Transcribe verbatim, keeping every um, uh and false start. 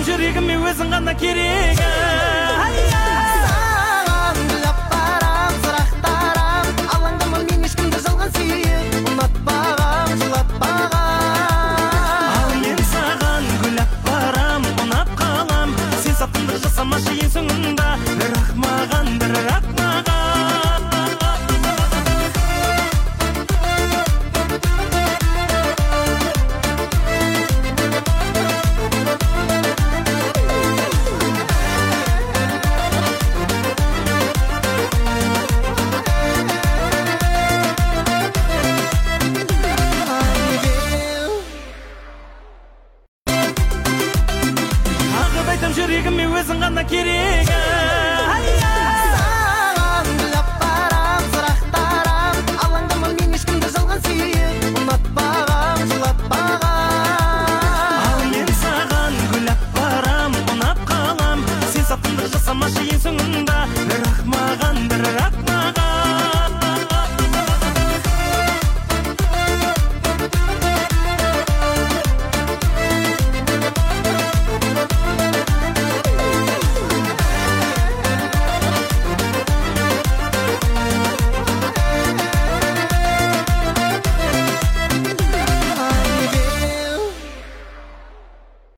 жүрегіме өзің ғана керек. Саған гүлап барам, сұрақтарам, алаңдама мен ешкімді жалған сүйіп, ұнатпағам, жылатпағам. Ал мен саған гүлап барам, ұнап қалам, сен сатқындық жасамашы ең соңында, бірақ маған, бірақ маған. Жүрегіме өзің ғана керек.